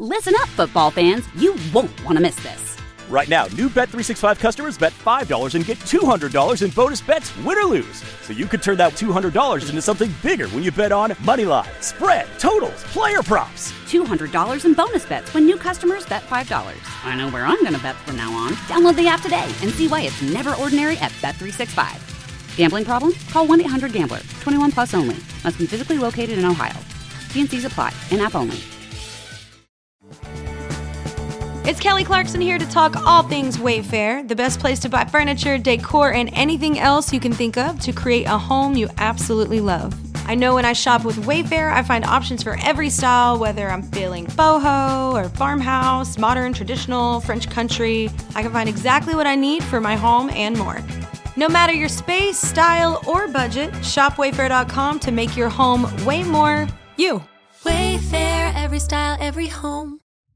Listen up, football fans. You won't want to miss this. Right now, new Bet365 customers bet $5 and get $200 in bonus bets, win or lose. So you could turn that $200 into something bigger when you bet on moneyline, spread, totals, player props. $200 in bonus bets when new customers bet $5. I know where I'm going to bet from now on. Download the app today and see why it's never ordinary at Bet365. Gambling problem? Call 1-800-GAMBLER. 21 plus only. Must be physically located in Ohio. T&Cs apply. In-app only. It's Kelly Clarkson here to talk all things Wayfair, the best place to buy furniture, decor, and anything else you can think of to create a home you absolutely love. I know when I shop with Wayfair, I find options for every style, whether I'm feeling boho or farmhouse, modern, traditional, French country. I can find exactly what I need for my home and more. No matter your space, style, or budget, shop Wayfair.com to make your home way more you. Wayfair, every style, every home.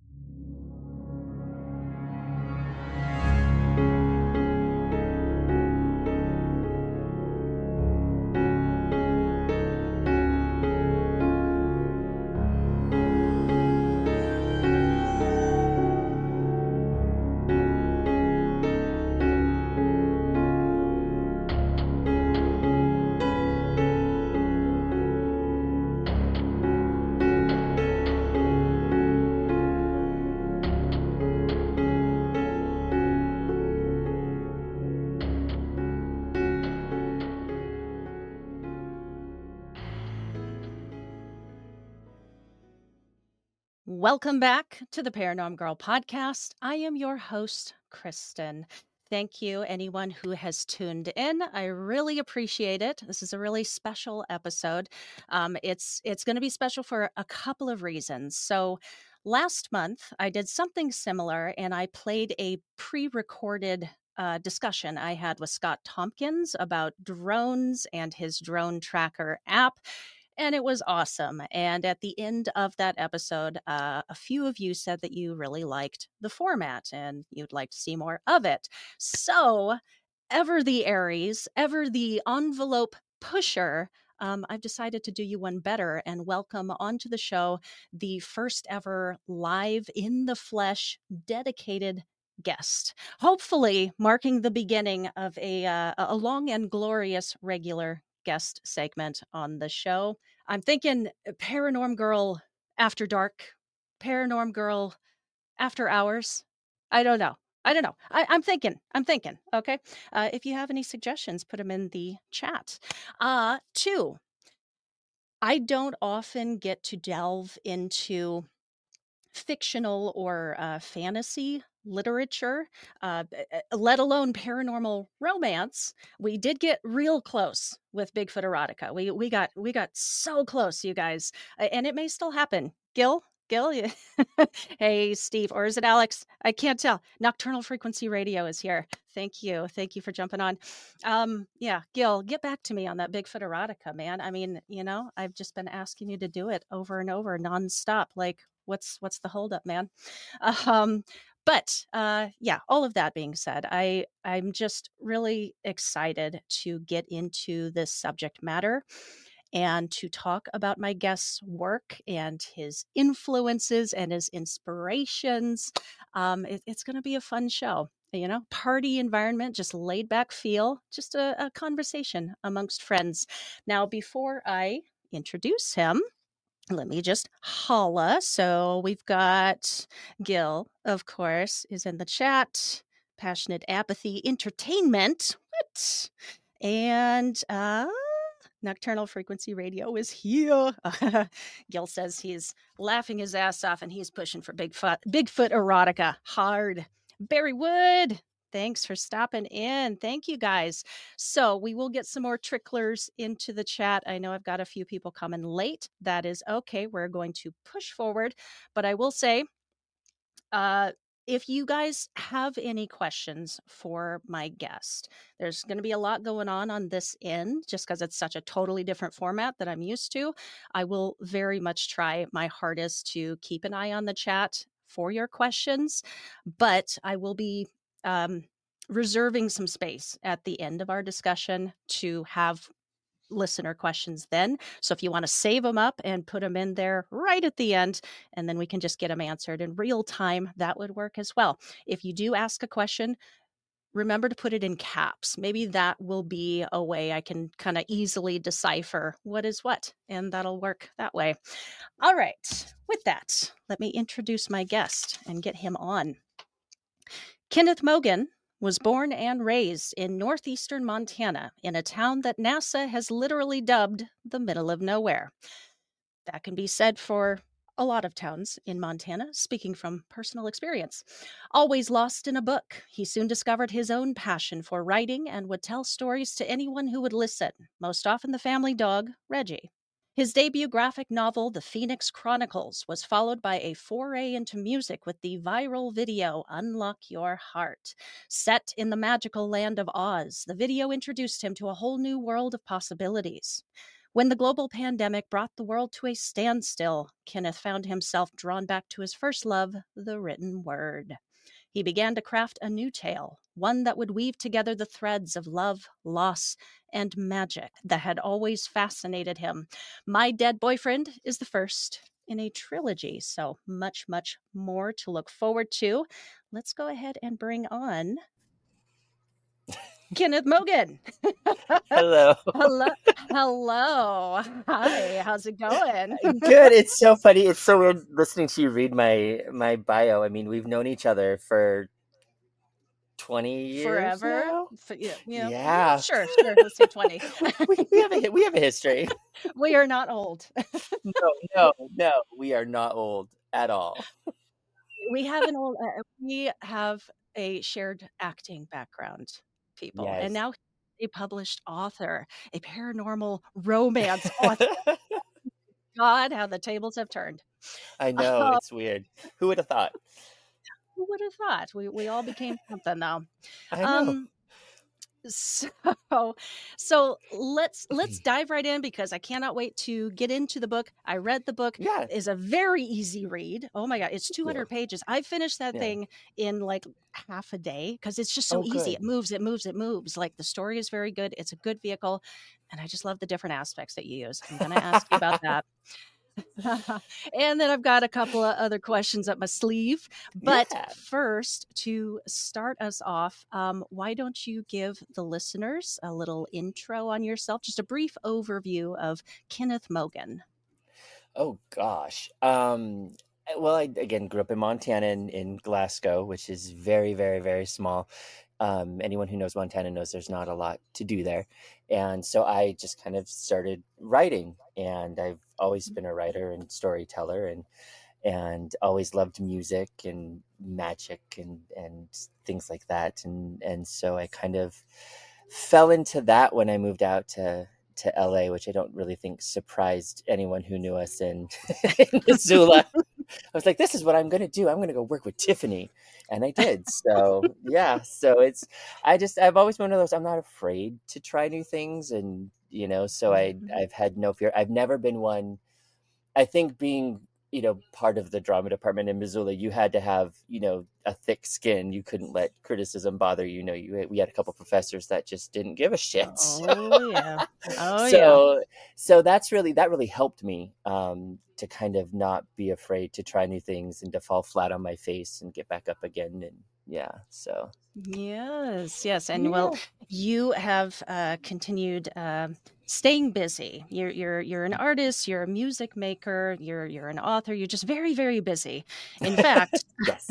Welcome back to the Paranorm Girl podcast. I am your host, Kristen. Thank you, anyone who has tuned in. I really appreciate it. This is a really special episode. It's going to be special for a couple of reasons. So last month, I did something similar, and I played a pre-recorded discussion I had with Scott Tompkins about drones and his drone tracker app. And it was awesome. And at the end of that episode, a few of you said that you really liked the format and you'd like to see more of it. So, ever the Aries, ever the envelope pusher, I've decided to do you one better and welcome onto the show the first ever live in the flesh dedicated guest, hopefully marking the beginning of a long and glorious regular guest segment on the show. I'm thinking Paranorm Girl After Dark, Paranorm Girl After Hours. I don't know. I'm thinking. Okay. If you have any suggestions, put them in the chat. Two, I don't often get to delve into fictional or fantasy literature, let alone paranormal romance. We did get real close with Bigfoot erotica. We got so close, you guys, and it may still happen. Gil, hey Steve, or is it Alex? I can't tell. Nocturnal Frequency Radio is here. Thank you for jumping on. Yeah, Gil, get back to me on that Bigfoot erotica, man. I mean, I've just been asking you to do it over and over, nonstop. Like, what's the holdup, man? But yeah, all of that being said, I'm just really excited to get into this subject matter and to talk about my guest's work and his influences and his inspirations. It's going to be a fun show. Party environment, just laid back feel, just a conversation amongst friends. Now, before I introduce him, let me just holla. So we've got Gil, of course, is in the chat. Passionate Apathy Entertainment. What? And Nocturnal Frequency Radio is here. Gil says he's laughing his ass off and he's pushing for Bigfoot erotica hard. Barry Wood, thanks for stopping in. Thank you, guys. So we will get some more tricklers into the chat. I know I've got a few people coming late. That is okay. We're going to push forward. But I will say, if you guys have any questions for my guest, there's going to be a lot going on this end, just because it's such a totally different format that I'm used to. I will very much try my hardest to keep an eye on the chat for your questions, but I will be reserving some space at the end of our discussion to have listener questions then. So if you want to save them up and put them in there right at the end, and then we can just get them answered in real time, that would work as well. If you do ask a question, remember to put it in caps. Maybe that will be a way I can kind of easily decipher what is what, and that'll work that way. All right. With that, let me introduce my guest and get him on. Kenneth Mogen was born and raised in northeastern Montana in a town that NASA has literally dubbed the middle of nowhere. That can be said for a lot of towns in Montana, speaking from personal experience. Always lost in a book, he soon discovered his own passion for writing and would tell stories to anyone who would listen, most often the family dog, Reggie. His debut graphic novel, The Phoenix Chronicles, was followed by a foray into music with the viral video Unlock Your Heart. Set in the magical land of Oz, the video introduced him to a whole new world of possibilities. When the global pandemic brought the world to a standstill, Kenneth found himself drawn back to his first love, the written word. He began to craft a new tale, one that would weave together the threads of love, loss, and magic that had always fascinated him. My Dead Boyfriend is the first in a trilogy, so much, much more to look forward to. Let's go ahead and bring on Kenneth Mogen. Hello. Hello. Hi, how's it going? Good. It's so funny. It's so weird listening to you read my bio. I mean, we've known each other for 20 years Forever. now? Yeah. Sure. Let's say 20. we have a history. We are not old. No, we are not old at all. We have a shared acting background, people. Yes. And now a published author, a paranormal romance author. God, how the tables have turned. I know, it's weird. Who would have thought? Who would have thought? We all became something, though. I know. So let's dive right in, because I cannot wait to get into the book. I read the book. Yeah. It is a very easy read. Oh my God, it's 200 pages. I finished that thing in like half a day, because it's just so easy. Good. It moves. Like, the story is very good. It's a good vehicle, and I just love the different aspects that you use. I'm going to ask you about that. And then I've got a couple of other questions up my sleeve. But first, to start us off, why don't you give the listeners a little intro on yourself, just a brief overview of Kenneth Mogen? Oh, gosh. Well, I, again, grew up in Montana, in Glasgow, which is very, very, very small. Anyone who knows Montana knows there's not a lot to do there. And so I just kind of started writing, and I've always been a writer and storyteller, and always loved music and magic and things like that. And so I kind of fell into that when I moved out to LA, which I don't really think surprised anyone who knew us in Missoula. I was like, this is what I'm going to do. I'm going to go work with Tiffany. And I did. So, yeah. So I've always been one of those, I'm not afraid to try new things. And, so I've had no fear. I've never been one, I think, being, part of the drama department in Missoula, you had to have, a thick skin. You couldn't let criticism bother you. We had a couple professors that just didn't give a shit. Oh, yeah. So that really helped me to kind of not be afraid to try new things and to fall flat on my face and get back up again. And so. Yes. And well, you have continued staying busy. You're an artist, you're a music maker, you're an author, you're just very, very busy. In fact, yes.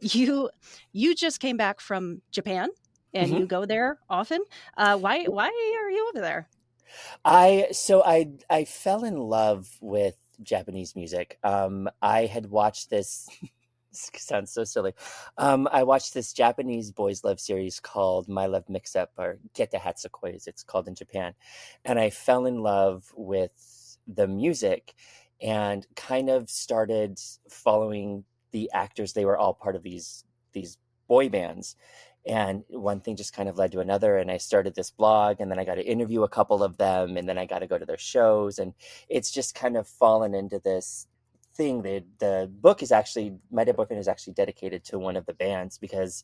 you just came back from Japan, and you go there often. Why are you over there? I fell in love with Japanese music. I had watched this sounds so silly. I watched this Japanese boys love series called My Love Mix-Up, or Kete Hatsukoi as it's called in Japan. And I fell in love with the music and kind of started following the actors. They were all part of these boy bands. And one thing just kind of led to another. And I started this blog, and then I got to interview a couple of them, and then I got to go to their shows. And it's just kind of fallen into this thing. The book is actually, My Dead Boyfriend is actually dedicated to one of the bands, because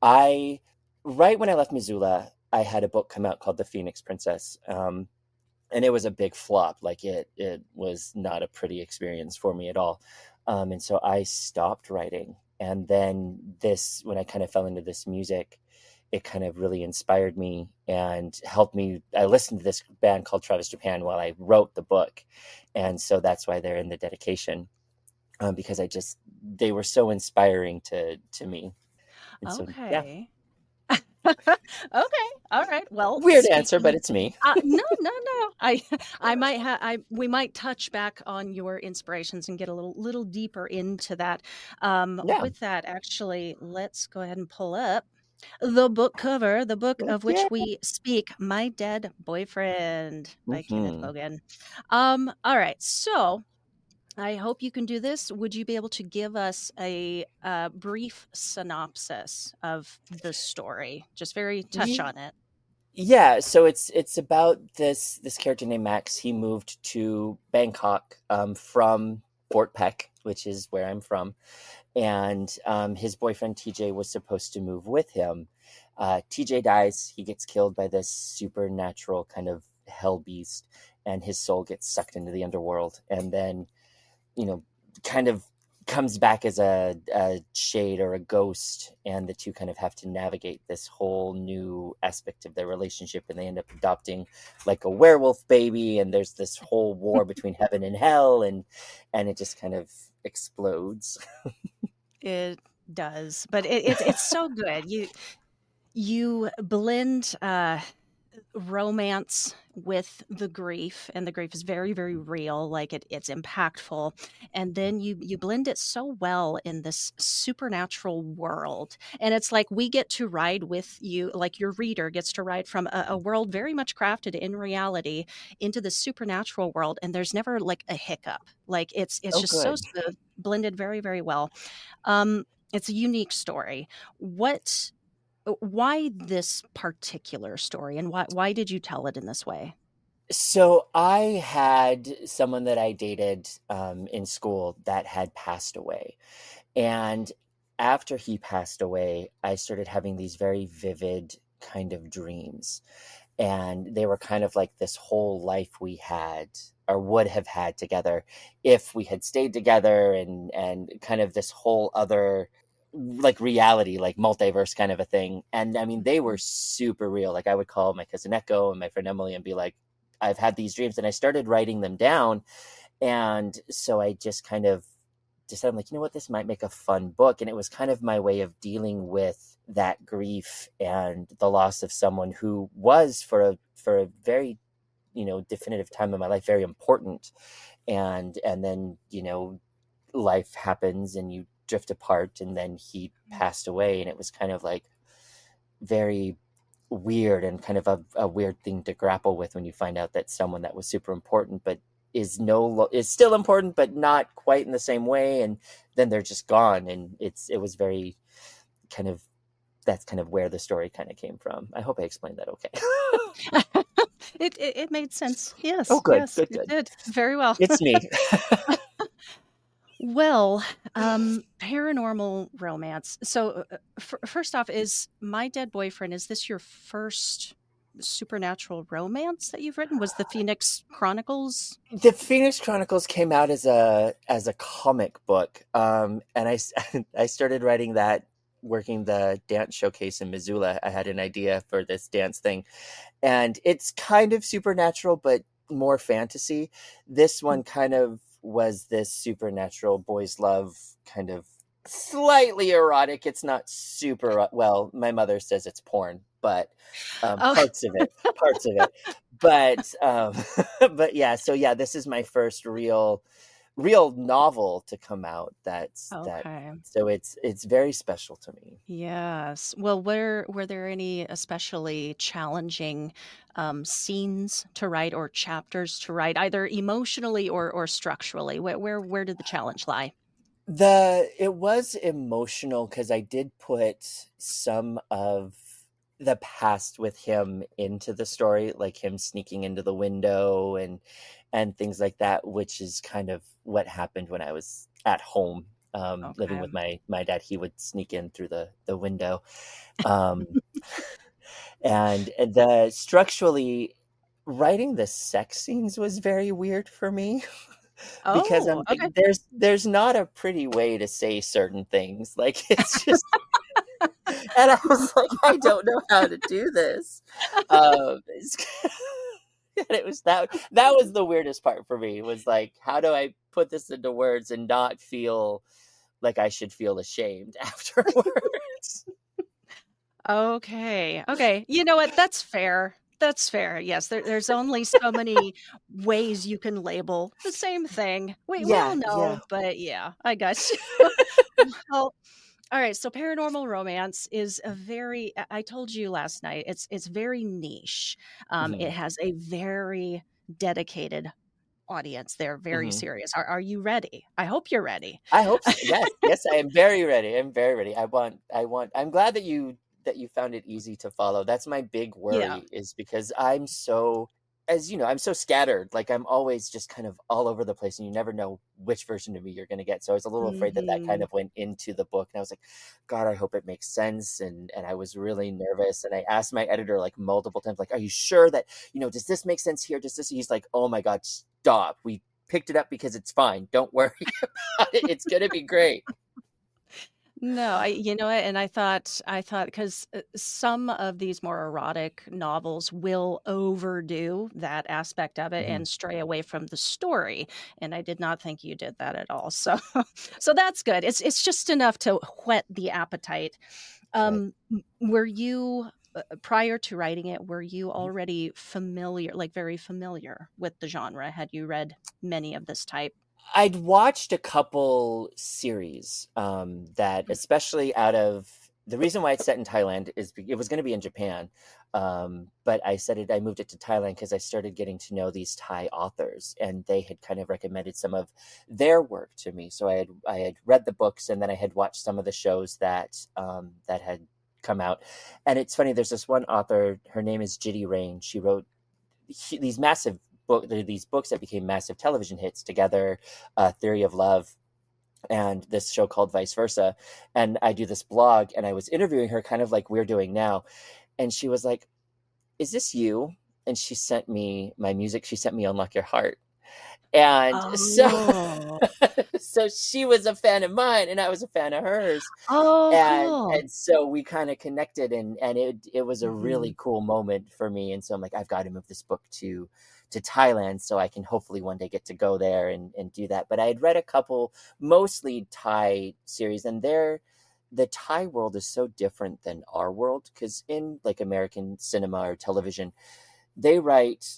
right when I left Missoula, I had a book come out called The Phoenix Princess. and it was a big flop. Like it was not a pretty experience for me at all. And so I stopped writing. And then when I kind of fell into this music, it kind of really inspired me and helped me. I listened to this band called Travis Japan while I wrote the book. And so that's why they're in the dedication, because they were so inspiring to me. And so, yeah. Okay. Okay. All right. Well, Weird answer, but it's me. No. We might touch back on your inspirations and get a little deeper into that. Yeah. With that, actually, let's go ahead and pull up the book cover, the book of which Yeah. we speak, My Dead Boyfriend by Kenneth Mhm. Logan. All right. So I hope you can do this. Would you be able to give us a brief synopsis of the story? Just very touch Ye- on it. Yeah, so it's about this character named Max. He moved to Bangkok from Fort Peck, which is where I'm from, and his boyfriend TJ was supposed to move with him. TJ dies. He gets killed by this supernatural kind of hell beast, and his soul gets sucked into the underworld, and then kind of comes back as a shade or a ghost, and the two kind of have to navigate this whole new aspect of their relationship, and they end up adopting like a werewolf baby, and there's this whole war between heaven and hell, and it just kind of explodes. It does, but it's so good. You blend romance with the grief, and the grief is very, very real. Like it's impactful, and then you blend it so well in this supernatural world, and it's like we get to ride with you, like your reader gets to ride from a world very much crafted in reality into the supernatural world, and there's never like a hiccup. Like it's just so Good. smooth, blended very, very well. It's a unique story. Why this particular story, and why did you tell it in this way? So I had someone that I dated in school that had passed away. And after he passed away, I started having these very vivid kind of dreams. And they were kind of like this whole life we had or would have had together if we had stayed together, and kind of this whole other like reality, like multiverse kind of a thing. And I mean, they were super real. Like I would call my cousin Echo and my friend Emily and be like, I've had these dreams, and I started writing them down. And so I just kind of decided, I'm like, you know what, this might make a fun book. And it was kind of my way of dealing with that grief and the loss of someone who was for a very, definitive time in my life, very important. And then, life happens and you drift apart, and then he passed away, and it was kind of like very weird and kind of a weird thing to grapple with when you find out that someone that was super important but is still important but not quite in the same way, and then they're just gone. And it was very kind of, that's kind of where the story kind of came from. I hope I explained that okay. It made sense. Yes. Oh, good, Yes, good. it did very well. It's me. Well, paranormal romance. So, first off, is My Dead Boyfriend, is this your first supernatural romance that you've written? Was the Phoenix Chronicles? The Phoenix Chronicles came out as a comic book, and I started writing that working the dance showcase in Missoula. I had an idea for this dance thing, and it's kind of supernatural but more fantasy. This one kind of was this supernatural boys love, kind of slightly erotic. It's not super well. My mother says it's porn, but parts of it. But yeah. So yeah, this is my first real novel to come out. Okay. So it's very special to me. Yes. Well, were there any especially challenging scenes to write or chapters to write, either emotionally or structurally? Where did the challenge lie? It was emotional because I did put some of the past with him into the story, like him sneaking into the window and things like that, which is kind of what happened when I was at home living with my dad. He would sneak in through the window. And the structurally, writing the sex scenes was very weird for me because I'm Oh, like, okay. there's not a pretty way to say certain things. Like it's just, and I was like, I don't know how to do this. It's, and it was that was the weirdest part for me, was like, how do I put this into words and not feel like I should feel ashamed afterwards? Okay. Okay. You know what? That's fair. That's fair. Yes, there's only so many ways you can label the same thing. We all Yeah, yeah. know, but yeah, I guess. Well, all right. So paranormal romance is a very, I told you last night, it's very niche. It Hmm. has a very dedicated audience. They're very Hmm. serious. Are you ready? I hope you're ready. I hope so. Yes, yes, I am very ready. I'm very ready. I'm glad that you found it easy to follow. That's my big Yeah. worry, is because I'm so, as you know, I'm so scattered. Like I'm always just kind of all over the place, and you never know which version of me you're going to get. So I was a little afraid that that kind Hmm. of went into the book, and I was like, God, I hope it makes sense. And I was really nervous, and I asked my editor like multiple times, like, are you sure that, does this make sense here? Does this? He's like, oh my God, stop. We picked it up because it's fine. Don't worry about it. It's gonna be great. No, you know what? And I thought because some of these more erotic novels will overdo that aspect of it Mhm. and stray away from the story. And I did not think you did that at all. So, so that's good. It's just enough to whet the appetite. Good. Were you prior to writing it? Were you Mhm. already familiar, like very familiar with the genre? Had you read many of this type? I'd watched a couple series that, especially out of the reason why it's set in Thailand is it was going to be in Japan, but I moved it to Thailand because I started getting to know these Thai authors, and they had kind of recommended some of their work to me. So I had read the books, and then I had watched some of the shows that had come out. And it's funny, there's this one author, her name is Jitty Rain. She wrote these massive these books that became massive television hits together, Theory of Love, and this show called Vice Versa. And I do this blog, and I was interviewing her kind of like we're doing now. And she was like, is this you? And she sent me my music. She sent me Unlock Your Heart. And so Oh, so she was a fan of mine, and I was a fan of hers. oh, and cool. and so we kind of connected, and it was a Mhm. really cool moment for me. And so I'm like, I've got to move this book to Thailand so I can hopefully one day get to go there and do that. But I had read a couple, mostly Thai series, and the Thai world is so different than our world, because in like American cinema or television, they write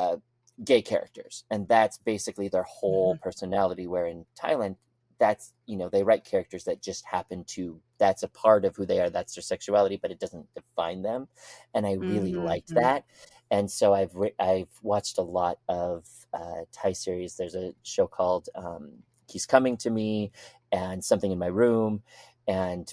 gay characters, and that's basically their whole Mhm. personality. Where in Thailand, that's, they write characters that just happen to, that's a part of who they are, that's their sexuality, but it doesn't define them. And I really liked Mhm. that. And so I've watched a lot of Thai series. There's a show called He's Coming to Me, and Something in My Room, and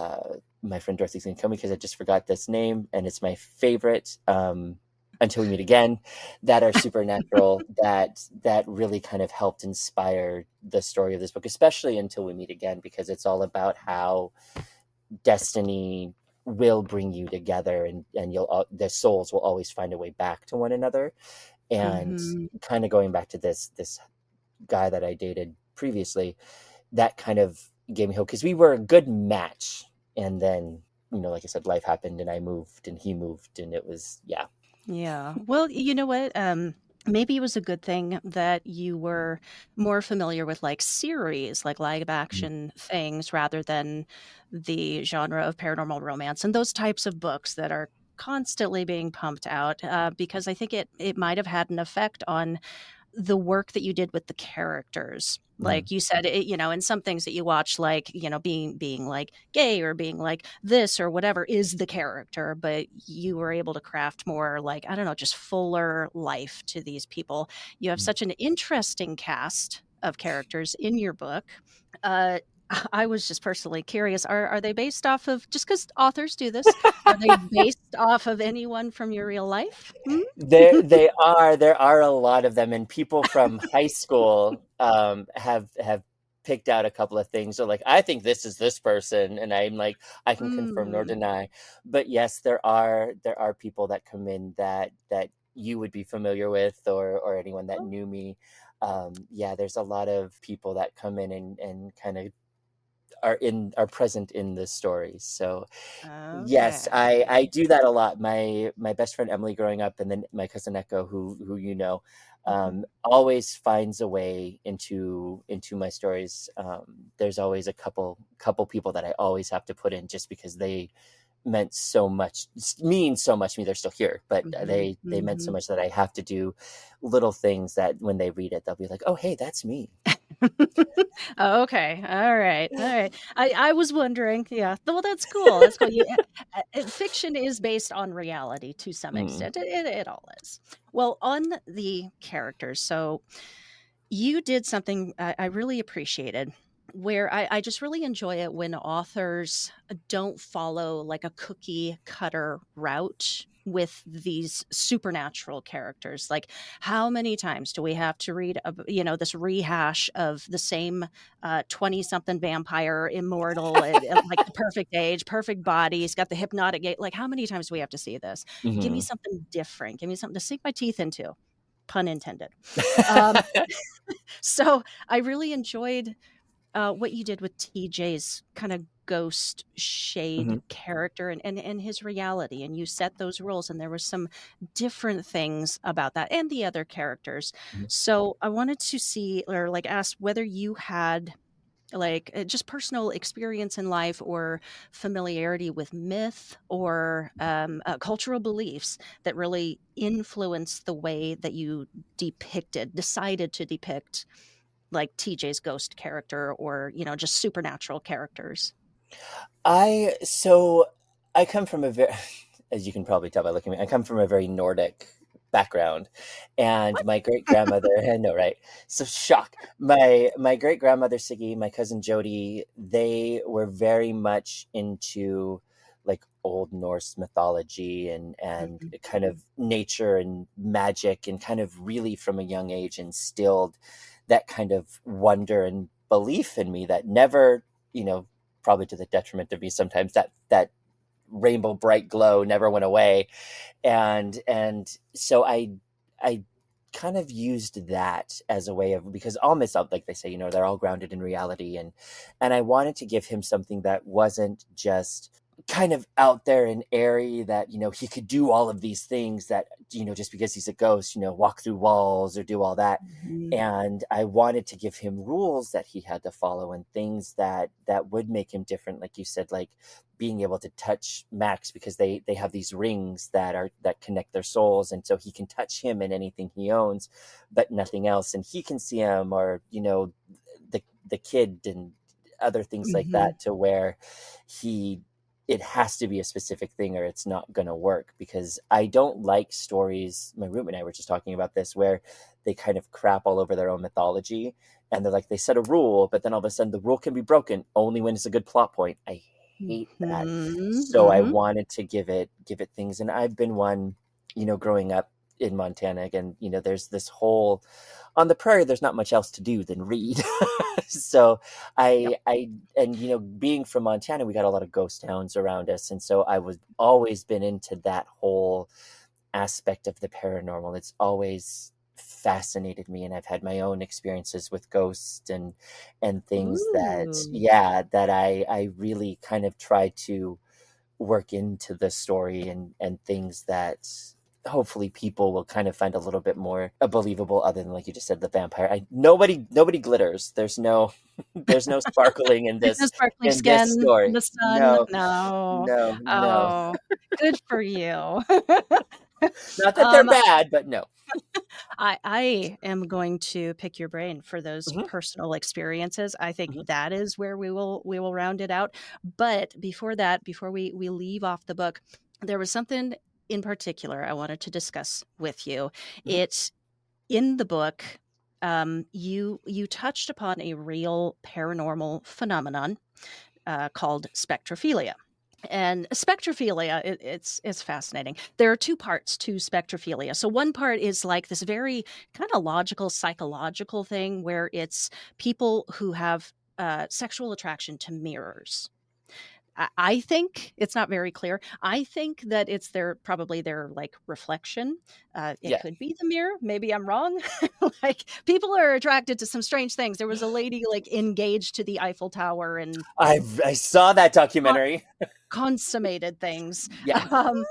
my friend Dorothy's gonna kill me because I just forgot this name, and it's my favorite. Until We Meet Again, that are supernatural, that really kind of helped inspire the story of this book, especially Until We Meet Again, because it's all about how destiny will bring you together, and the souls will always find a way back to one another. And Mhm. kind of going back to this guy that I dated previously, that kind of gave me hope, because we were a good match. And then, like I said, life happened, and I moved and he moved, and it was, yeah. Yeah. Well, you know what? Maybe it was a good thing that you were more familiar with like series, like live action things, rather than the genre of paranormal romance and those types of books that are constantly being pumped out. Because I think it might have had an effect on the work that you did with the characters. Mm. Like you said, in some things that you watch, like, being like gay or being like this or whatever is the character, but you were able to craft more like, I don't know, just fuller life to these people. You have Mm. such an interesting cast of characters in your book. Uh, I was just personally curious. Are they based off of, just because authors do this, are they based off of anyone from your real life? Hmm? There are a lot of them, and people from high school have picked out a couple of things. So like, I think this is this person, and I'm like, I can confirm nor Mm. deny. But yes, there are people that come in that you would be familiar with, or anyone that knew me. Yeah, there's a lot of people that come in and kind of are present in the stories. So yes, Okay. I do that a lot. My best friend Emily growing up, and then my cousin Echo, who Mhm. always finds a way into my stories. There's always a couple people that I always have to put in just because they mean so much to me. They're still here, but Mhm. they meant so Mhm. much that I have to do little things that when they read it, they'll be like, "Oh, hey, that's me." Okay. All right. All right. I was wondering. Yeah. Well, that's cool. That's cool. Fiction is based on reality to some Mhm. extent. It all is. Well, on the characters. So you did something I really appreciated, where I just really enjoy it when authors don't follow like a cookie cutter route with these supernatural characters. Like, how many times do we have to read, this rehash of the same 20 something vampire, immortal, at like the perfect age, perfect body, he's got the hypnotic gait. Like, how many times do we have to see this? Give me Mhm. something different. Give me something to sink my teeth into. Pun intended. Um, so I really enjoyed what you did with TJ's kind of ghost shade Mhm. character and his reality. And you set those rules, and there was some different things about that and the other characters. Mhm. So I wanted to see or like ask whether you had like just personal experience in life or familiarity with myth or cultural beliefs that really influenced the way that you decided to depict like TJ's ghost character or, just supernatural characters. So I come from a very, as you can probably tell by looking at me, I come from a very Nordic background, and What? my great grandmother, I know, right? So shock. My great grandmother Siggy, my cousin Jody, they were very much into like Old Norse mythology and Mhm. kind of nature and magic, and kind of really from a young age instilled that kind of wonder and belief in me that never, you know, probably to the detriment of me sometimes, that rainbow bright glow never went away. And so I kind of used that as a way of, because all myths, like they say, they're all grounded in reality, and I wanted to give him something that wasn't just kind of out there and airy, that he could do all of these things, that just because he's a ghost, walk through walls or do all that. Mhm. And I wanted to give him rules that he had to follow, and things that would make him different, like you said, like being able to touch Max, because they have these rings that connect their souls, and so he can touch him and anything he owns, but nothing else, and he can see him, or the kid and other things like Mhm. that, to where he it has to be a specific thing or it's not going to work. Because I don't like stories, my roommate and I were just talking about this, where they kind of crap all over their own mythology, and they're like, they set a rule, but then all of a sudden the rule can be broken only when it's a good plot point. I hate that. Mhm. So I Mhm. wanted to give it things. And I've been one, growing up in Montana, again, there's this whole, on the prairie, there's not much else to do than read. So Yep. I and being from Montana, we got a lot of ghost towns around us, and so I was always been into that whole aspect of the paranormal. It's always fascinated me, and I've had my own experiences with ghosts and things that, Ooh. yeah, that I really kind of try to work into the story, and things that hopefully people will kind of find a little bit more believable, other than, like you just said, the vampire. Nobody glitters. There's no there's no sparkling in No this sparkly in this skin in story. the sun. No, No. no, no. Oh, good for you. Not that they're Um, bad, but no. I am going to pick your brain for those Hmm. personal experiences. I think Hmm. that is where we will round it out. But before that, before we leave off the book, there was something in particular I wanted to discuss with you. Hmm. It's in the book. You touched upon a real paranormal phenomenon called spectrophilia. And spectrophilia, it's fascinating. There are two parts to spectrophilia. So one part is like this very kind of logical, psychological thing where it's people who have sexual attraction to mirrors. I think it's not very clear. I think that it's probably their like reflection. It Yeah. could be the mirror. Maybe I'm wrong. Like people are attracted to some strange things. There was a lady like engaged to the Eiffel Tower and I saw that documentary. consummated things. Yeah. Um,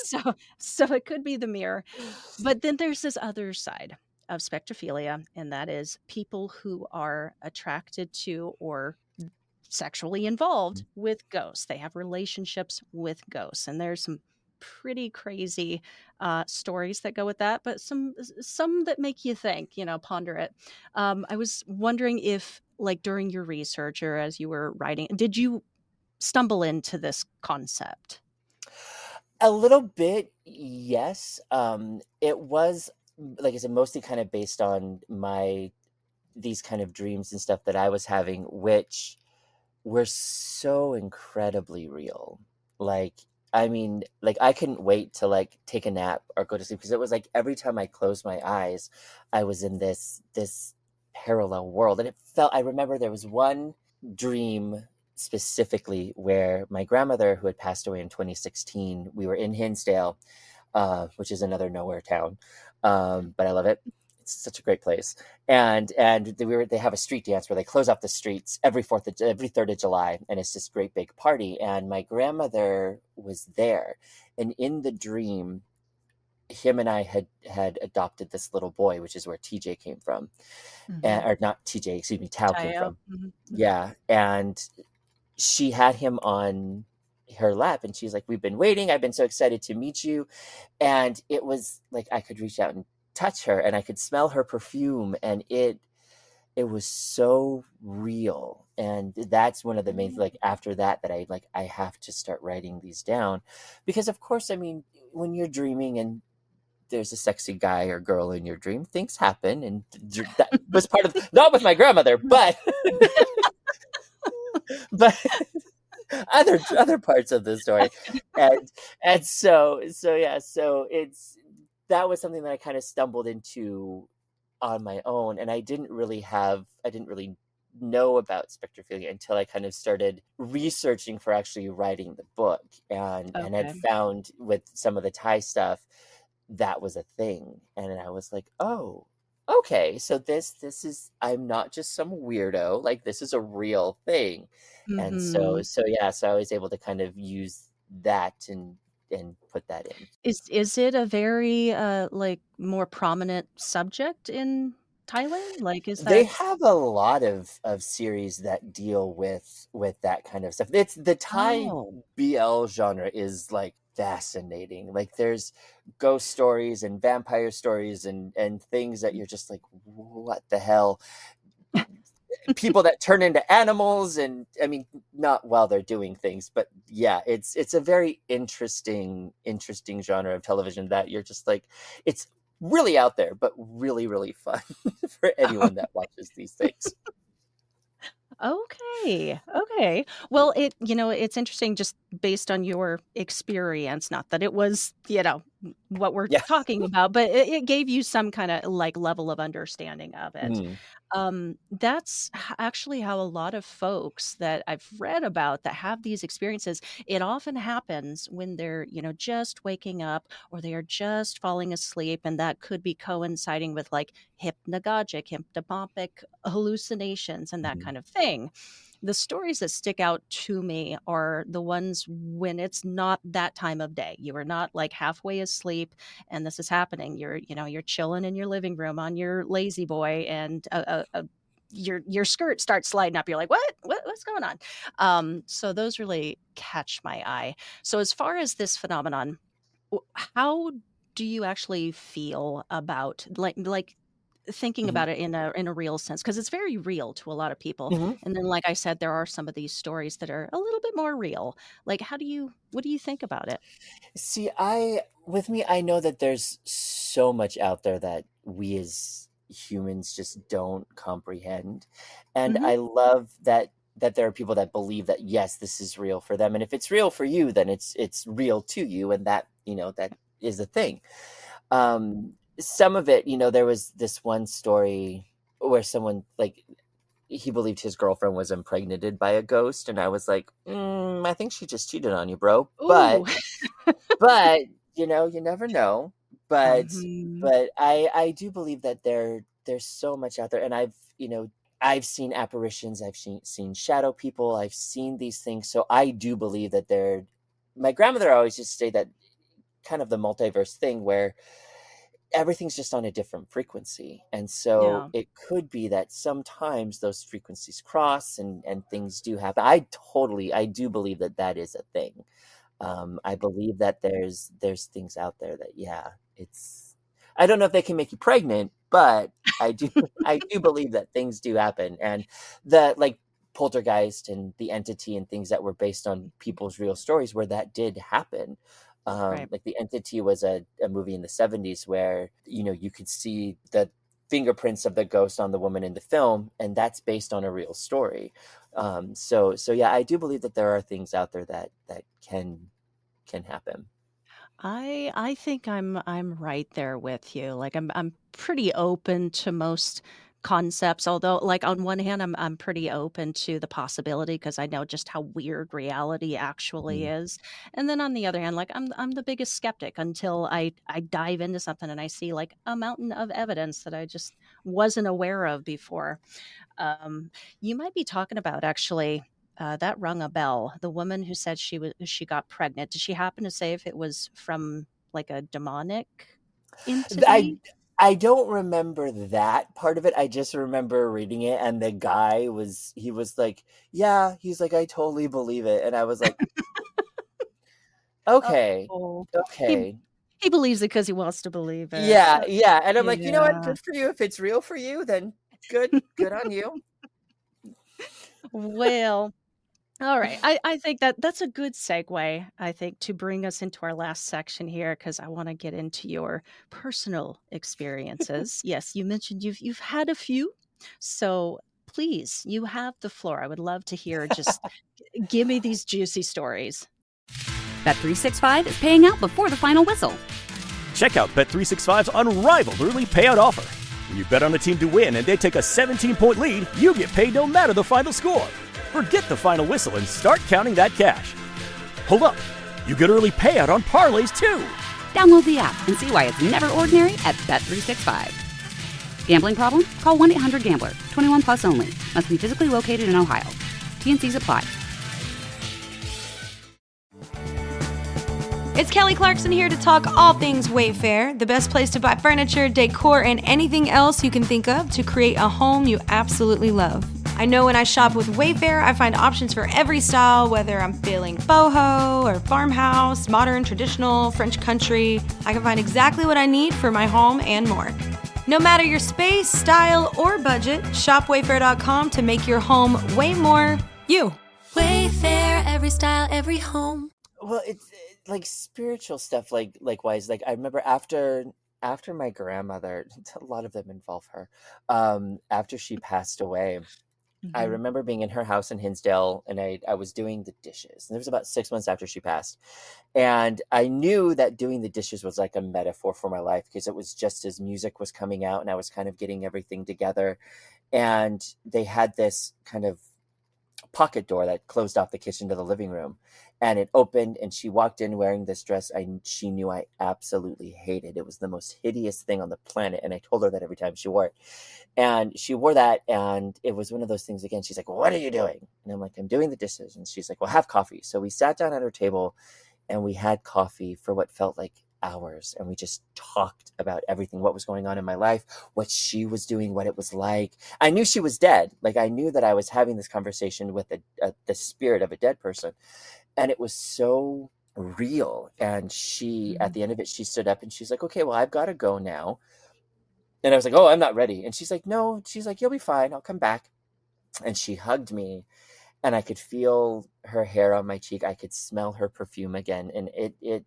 so it could be the mirror. But then there's this other side of spectrophilia, and that is people who are attracted to or sexually involved with ghosts. They have relationships with ghosts, and there's some pretty crazy stories that go with that, but some that make you think, ponder it. I was wondering if, like, during your research or as you were writing, did you stumble into this concept? A little bit, yes. It was, like I said, mostly kind of based on these kind of dreams and stuff that I was having, which were so incredibly real. Like, I mean, like I couldn't wait to like take a nap or go to sleep, because it was like every time I closed my eyes, I was in this parallel world. And I remember there was one dream specifically where my grandmother, who had passed away in 2016, we were in Hinsdale, which is another nowhere town. But I love it. It's such a great place. And they have a street dance where they close off the streets every 3rd of July, and it's this great big party. And my grandmother was there, and in the dream, him and I had adopted this little boy, which is where TJ came from, or not TJ, excuse me, Tao came from. Mm-hmm. Yeah, and she had him on her lap, and she's like, "We've been waiting. I've been so excited to meet you." And it was like I could reach out and touch her, and I could smell her perfume, and it was so real. And that's one of the main, like after that I have to start writing these down, because of course, I mean, when you're dreaming and there's a sexy guy or girl in your dream, things happen, and that was part of, not with my grandmother, but but other parts of the story. And so yeah, so that was something that I kind of stumbled into on my own, and I didn't really know about spectrophilia until I kind of started researching for actually writing the book, and had found with some of the Thai stuff that was a thing, and I was like, oh, okay, so this is, I'm not just some weirdo, like this is a real thing. And so yeah, so I was able to kind of use that and put that in. Is it a very like more prominent subject in Thailand? Like, is They that have a lot of series that deal with that kind of stuff. It's the Thai BL genre is like fascinating. Like there's ghost stories and vampire stories and things that you're just like, what the hell? People that turn into animals, and I mean, not while they're doing things, but yeah, it's a very interesting genre of television that you're just like, it's really out there, but really, really fun for anyone that watches these things. Okay. Well, it's interesting just based on your experience, not that it was, what we're talking about, but it gave you some kind of like level of understanding of it. That's actually how a lot of folks that I've read about that have these experiences, it often happens when they're, just waking up or they are just falling asleep. And that could be coinciding with like hypnagogic hallucinations and that kind of thing. The stories that stick out to me are the ones when it's not that time of day. You are not like halfway asleep and this is happening. You're chilling in your living room on your lazy boy, and your skirt starts sliding up. You're like, what's going on? So those really catch my eye. So as far as this phenomenon, how do you actually feel about like thinking about it in a real sense, because it's very real to a lot of people. And then, like I said, there are some of these stories that are a little bit more real. Like, what do you think about it? See, I know that there's so much out there that we as humans just don't comprehend. And I love that there are people that believe that, yes, this is real for them. And if it's real for you, then it's real to you. And that, that is a thing. Some of it, there was this one story where someone, like, he believed his girlfriend was impregnated by a ghost, and I was like, I think she just cheated on you, bro. Ooh. But you know, you never know. But Mhm. but I do believe that there's so much out there, and I've seen apparitions, I've seen shadow people, I've seen these things. So I do believe that my grandmother always used to say that kind of the multiverse thing where everything's just on a different frequency. And so Yeah. it could be that sometimes those frequencies cross and things do happen. I do believe that that is a thing. I believe that there's things out there that, yeah, I don't know if they can make you pregnant, but I do I do believe that things do happen, and the like poltergeist and the entity and things that were based on people's real stories where that did happen. Right. Like the entity was a movie in the 70s where you could see the fingerprints of the ghost on the woman in the film, and that's based on a real story. So yeah, I do believe that there are things out there that can happen. I think I'm right there with you. Like I'm pretty open to most concepts, although like on one hand I'm pretty open to the possibility because I know just how weird reality actually Mhm. is. And then on the other hand, like I'm the biggest skeptic until I dive into something and I see like a mountain of evidence that I just wasn't aware of before. Um, you might be talking about actually. That rung a bell. The woman who said she got pregnant. Did she happen to say if it was from like a demonic I entity? I don't remember that part of it. I just remember reading it, and the guy he was like, yeah, he's like, I totally believe it. And I was like, okay, Oh, he okay. he believes it because he wants to believe it. Yeah, yeah. And I'm like, you know what? Yeah. Good for you. If it's real for you, then good on you. Well, all right. I think that's a good segue, I think, to bring us into our last section here because I want to get into your personal experiences. Yes, you mentioned you've had a few. So please, you have the floor. I would love to hear just give me these juicy stories. Bet365 is paying out before the final whistle. Check out Bet365's unrivaled early payout offer. When you bet on a team to win and they take a 17-point lead, you get paid no matter the final score. Forget the final whistle and start counting that cash. Hold up, you get early payout on parlays too. Download the app and see why it's never ordinary at Bet365. Gambling problem? Call 1-800-GAMBLER. 21 plus only. Must be physically located in Ohio. T&Cs apply. It's Kelly Clarkson here to talk all things Wayfair, the best place to buy furniture, decor, and anything else you can think of to create a home you absolutely love. I know when I shop with Wayfair, I find options for every style, whether I'm feeling boho or farmhouse, modern, traditional, French country. I can find exactly what I need for my home and more. No matter your space, style, or budget, shop Wayfair.com to make your home way more you. Wayfair, every style, every home. Well, it's like spiritual stuff, likewise. Like I remember after my grandmother, a lot of them involve her. After she passed away, I Mhm. remember being in her house in Hinsdale, and I was doing the dishes. And it was about 6 months after she passed, and I knew that doing the dishes was like a metaphor for my life because it was just as music was coming out, and I was kind of getting everything together. And they had this kind of pocket door that closed off the kitchen to the living room, and it opened and she walked in wearing this dress she knew I absolutely hated. It was the most hideous thing on the planet, and I told her that every time she wore it. And she wore that, and it was one of those things again. She's like, what are you doing? And I'm like, I'm doing the dishes. And she's like, well, have coffee. So we sat down at her table and we had coffee for what felt like hours, and we just talked about everything, what was going on in my life, what she was doing, what it was like. I knew she was dead. Like I knew that I was having this conversation with the spirit of a dead person, and it was so real. And she, at Mhm. the end of it, she stood up and she's like, okay, well, I've got to go now. And I was like, oh, I'm not ready. And she's like, no. She's like, you'll be fine, I'll come back. And she hugged me, and I could feel her hair on my cheek, I could smell her perfume again, and it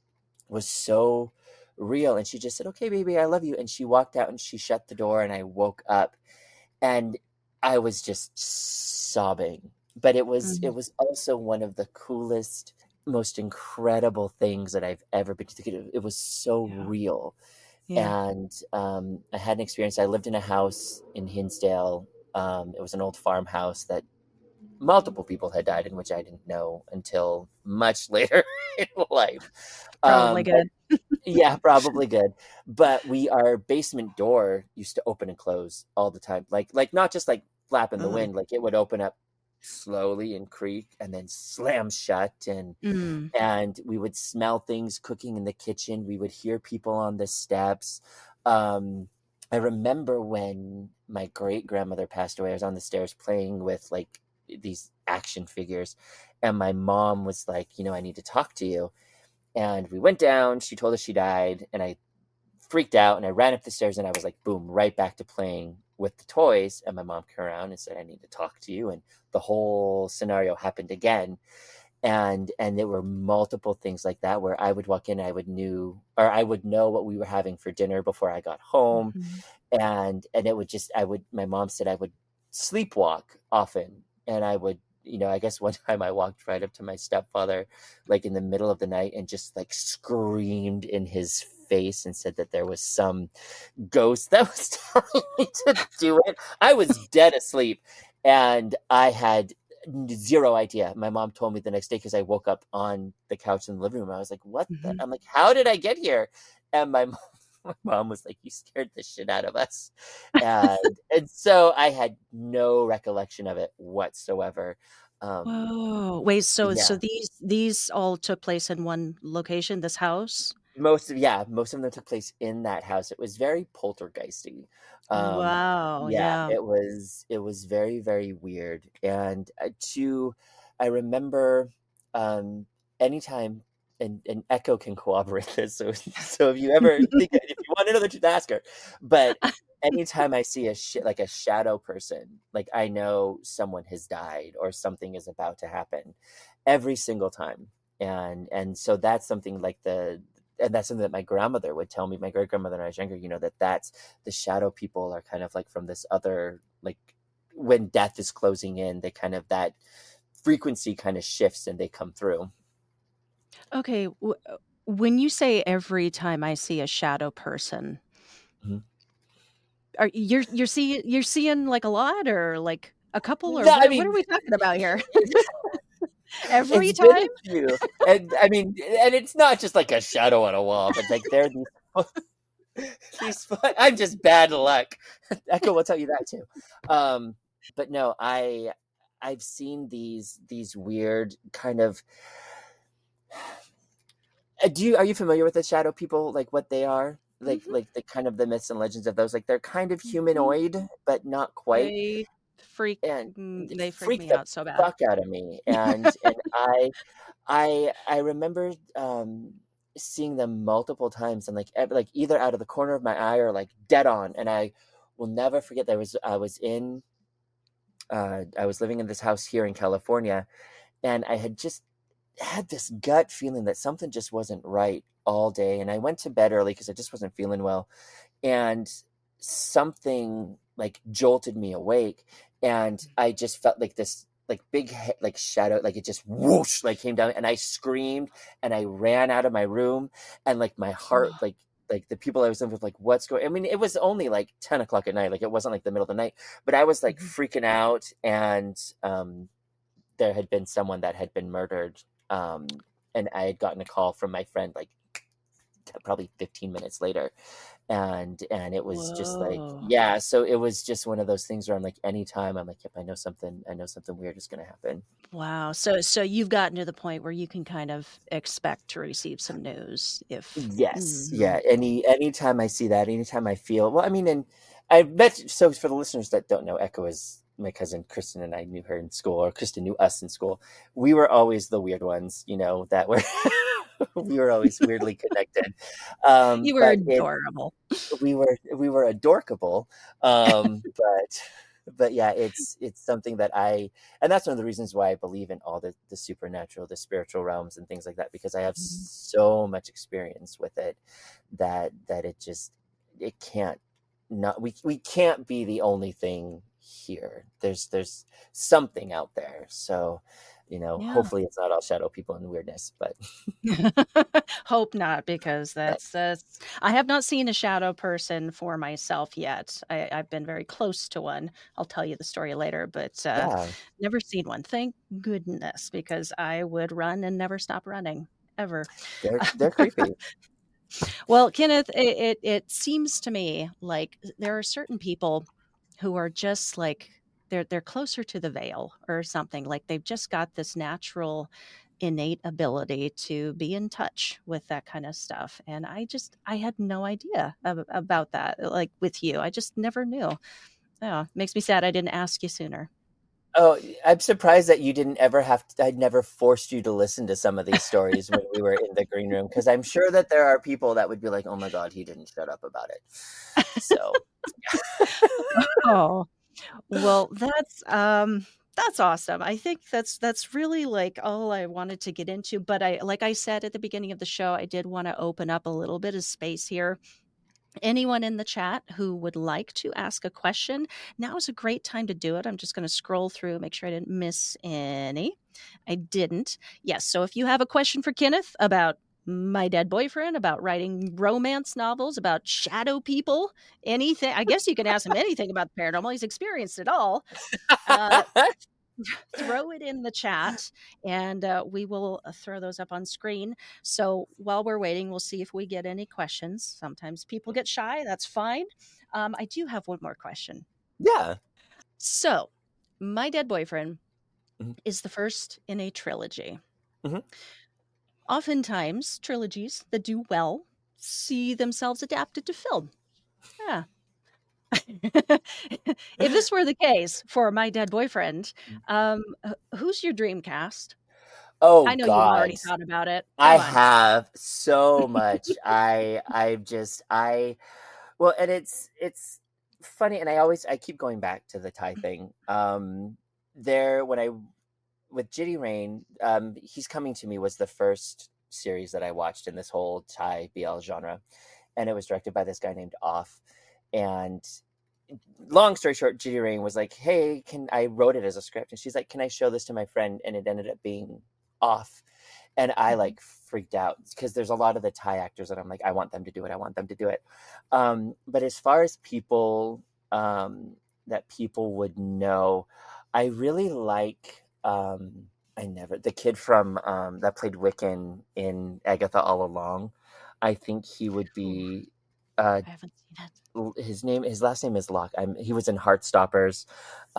was so real. And she just said, okay, baby, I love you. And she walked out and she shut the door, and I woke up and I was just sobbing. But it Mhm. was also one of the coolest, most incredible things that I've ever been to. It was so Yeah. real. Yeah. And I had an experience. I lived in a house in Hinsdale It was an old farmhouse that multiple people had died in, which I didn't know until much later in life. Probably But good. yeah, probably good. But our basement door used to open and close all the time. Like not just like flap in the Ugh. wind, like it would open up slowly and creak and then slam shut, Mm. and we would smell things cooking in the kitchen. We would hear people on the steps. I remember when my great grandmother passed away, I was on the stairs playing with like these action figures, and my mom was like, I need to talk to you. And we went down, she told us she died, and I freaked out and I ran up the stairs and I was like, boom, right back to playing with the toys. And my mom came around and said, I need to talk to you. And the whole scenario happened again. And there were multiple things like that where I would walk in, I would know what we were having for dinner before I got home. Mhm. And it would just, my mom said I would sleepwalk often. And I would, I guess one time I walked right up to my stepfather, like in the middle of the night, and just like screamed in his face and said that there was some ghost that was telling me to do it. I was dead asleep and I had zero idea. My mom told me the next day because I woke up on the couch in the living room. I was like, what the? Mhm. I'm like, how did I get here? And my mom was like, you scared the shit out of us. And so I had no recollection of it whatsoever. Whoa. Wait, so Yeah. these all took place in one location, this house? Most of them took place in that house. It was very poltergeisty. Wow, Yeah, yeah. it was very, very weird. And I remember anytime, and Echo can corroborate this. So if you ever think, if you want another, just ask her. But anytime I see like a shadow person, like I know someone has died or something is about to happen every single time. And so that's something like and that's something that my grandmother would tell me, my great grandmother when I was younger, that's the shadow people are kind of like from this other, like when death is closing in, they kind of, that frequency kind of shifts and they come through. Okay, when you say every time I see a shadow person, Mhm. are you're seeing like a lot or like a couple or No, I what are mean, we talking about here? Every it's been time? a few. And I mean, and it's not just like a shadow on a wall, but like there are I'm just bad luck. Echo will tell you that too. But no, I've seen these weird kind of. Are you familiar with the shadow people? Like what they are? Mhm. Like the kind of the myths and legends of those. Like they're kind of Mhm. humanoid, but not quite. They And they freak freak me the out so bad. fuck out of me. And I remember seeing them multiple times, and like either out of the corner of my eye or like dead on. And I will never forget, I was living in this house here in California, and I had just had this gut feeling that something just wasn't right all day. And I went to bed early because I just wasn't feeling well. And something like jolted me awake. And I just felt like this like big like shadow, like it just whoosh, like came down, and I screamed and I ran out of my room, and like my heart, Oh. like the people I was with, like, what's going, I mean, it was only like 10 o'clock at night. Like it wasn't like the middle of the night, but I was like Mhm. freaking out. And there had been someone that had been murdered. And I had gotten a call from my friend like probably 15 minutes later. And it was just like, Whoa. yeah, so it was just one of those things where I'm like, anytime I'm like, yep, I know something weird is going to happen. Wow. So you've gotten to the point where you can kind of expect to receive some news if Yes. Mhm. Yeah. Anytime I see that, anytime I feel, well, I mean, and I met, so for the listeners that don't know, Echo is my cousin Kristen, and I knew her in school, or Kristen knew us in school. We were always the weird ones, that were, we were always weirdly connected. You were But adorable. we were adorkable. But yeah, it's something that and that's one of the reasons why I believe in all the supernatural, the spiritual realms and things like that, because I have Mhm. so much experience with it that it can't not, we can't be the only thing here. There's something out there. So Yeah. hopefully it's not all shadow people and weirdness, but Hope not, because that's I have not seen a shadow person for myself yet. I've been very close to one. I'll tell you the story later, but yeah, never seen one. Thank goodness, because I would run and never stop running ever. they're creepy. Well, Kenneth, it seems to me like there are certain people who are just like they're closer to the veil or something. Like they've just got this natural innate ability to be in touch with that kind of stuff. And I had no idea about that, like with you. I just never knew. Yeah, makes me sad I didn't ask you sooner. Oh, I'm surprised that you didn't ever I'd never forced you to listen to some of these stories when we were in the green room, because I'm sure that there are people that would be like, oh my God, he didn't shut up about it. So, Oh, well, that's awesome. I think that's really like all I wanted to get into. But like I said at the beginning of the show, I did want to open up a little bit of space here. Anyone in the chat who would like to ask a question, now is a great time to do it. I'm just going to scroll through, make sure I didn't miss any. I didn't. Yes. So if you have a question for Kenneth about My Dead Boyfriend, about writing romance novels, about shadow people, anything, I guess you can ask him anything about the paranormal. He's experienced it all. Throw it in the chat, and we will throw those up on screen. So while we're waiting, we'll see if we get any questions. Sometimes people get shy. That's fine. I do have one more question. yeah. So, My Dead Boyfriend Mhm. is the first in a trilogy. Mhm. Oftentimes, trilogies that do well see themselves adapted to film. Yeah. If this were the case for My Dead Boyfriend, who's your dream cast? Oh I know you've God. already thought about it. I Come on. have so much. Well, and it's funny, and I keep going back to the Thai thing. There when I with Jitty Rain, He's Coming to Me was the first series that I watched in this whole Thai BL genre, and it was directed by this guy named Off. And long story short, Jitty Rain was like, "Hey, I wrote it as a script?" And she's like, "Can I show this to my friend?" And it ended up being Off. And I like freaked out because there's a lot of the Thai actors that I'm like, I want them to do it. I want them to do it. But as far as people that people would know, I really like the kid from that played Wiccan in Agatha All Along. I think he would be I haven't seen it. his last name is Locke. He was in Heartstoppers.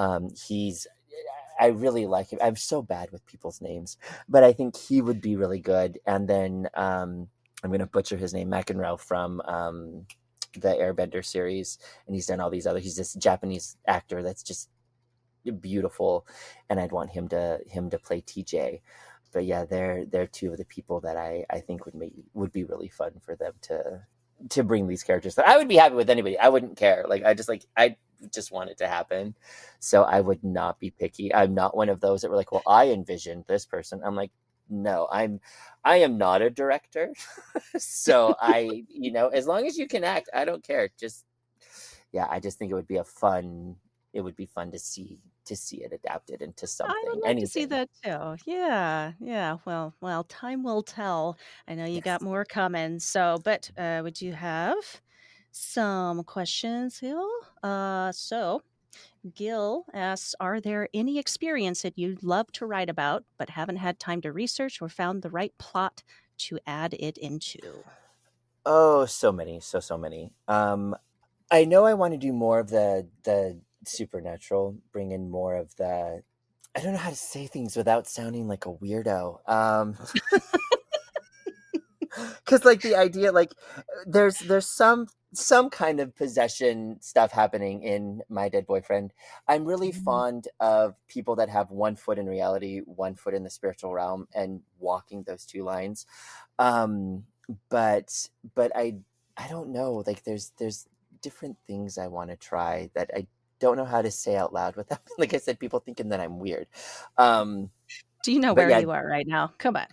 I really like him. I'm so bad with people's names, but I think he would be really good. And then I'm going to butcher his name, McEnroe from the Airbender series, and he's done all these other. He's this Japanese actor that's just beautiful, and I'd want him to play TJ. But yeah, they're two of the people that I think would be really fun for them to bring these characters. But I would be happy with anybody. I wouldn't care. I just want it to happen. So I would not be picky. I'm not one of those that were like, well, I envisioned this person. I'm like, no, I am not a director. So as long as you can act, I don't care. I just think it would be fun to see it adapted into something. I would like to see that too. Yeah. Well, time will tell. I know you got more coming. So, but would you have some questions, Gil? So Gil asks, are there any experience that you'd love to write about but haven't had time to research or found the right plot to add it into? Oh, so many. So many. I know I want to do more of the supernatural, bring in more of the, I don't know how to say things without sounding like a weirdo. Because the idea, there's some kind of possession stuff happening in My Dead Boyfriend. I'm really fond of people that have 1 foot in reality, 1 foot in the spiritual realm, and walking those two lines. But I don't know. There's different things I want to try that I don't know how to say out loud without, like I said, people thinking that I'm weird. Do you know where you are right now? Come on.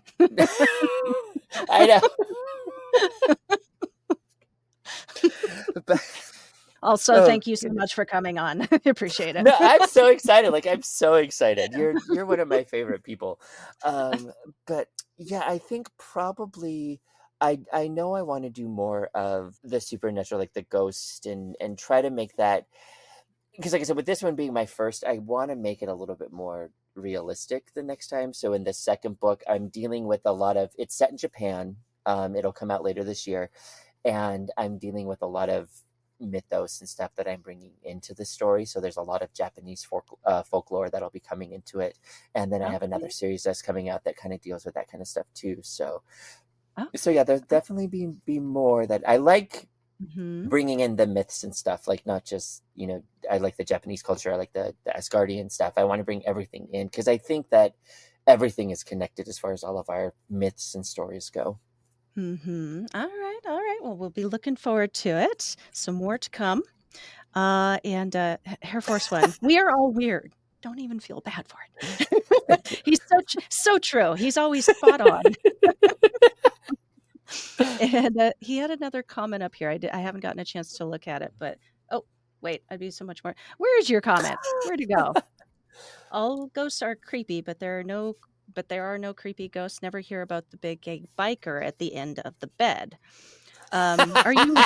I know. Also, thank you so much for coming on. I appreciate it. No, I'm so excited. Like, I'm so excited. You're one of my favorite people. But yeah, I think probably I know I want to do more of the supernatural, like the ghost, and try to make that, because like I said, with this one being my first, I want to make it a little bit more realistic the next time. So in the second book, I'm dealing with a lot of, it's set in Japan. It'll come out later this year, and I'm dealing with a lot of mythos and stuff that I'm bringing into the story. So there's a lot of Japanese folklore that'll be coming into it, and then I have another series that's coming out that kind of deals with that kind of stuff too. So yeah, there's definitely be more that I like. Bringing in the myths and stuff, like not just, I like the Japanese culture, I like the Asgardian stuff. I want to bring everything in, because I think that everything is connected as far as all of our myths and stories go. All right. Well, we'll be looking forward to it. Some more to come. And Air Force One, we are all weird. Don't even feel bad for it. He's so true. He's always spot on. And he had another comment up here. I haven't gotten a chance to look at it, but wait, I'd be so much more. Where's your comment? Where'd it go? All ghosts are creepy, but there are no creepy ghosts. Never hear about the big gay biker at the end of the bed. Are you?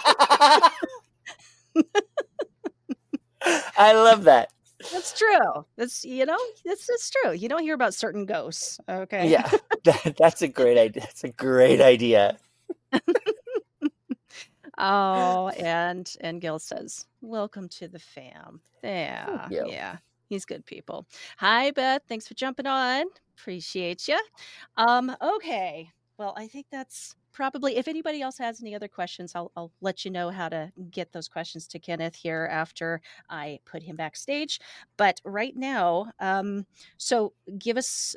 I love that. That's true. That's true. You don't hear about certain ghosts. Okay. Yeah, that's a great idea. That's a great idea. Oh, and Gil says, "Welcome to the fam." Yeah. He's good people. Hi, Beth. Thanks for jumping on. Appreciate you. Okay. Well, I think that's probably, if anybody else has any other questions, I'll let you know how to get those questions to Kenneth here after I put him backstage. But right now, so give us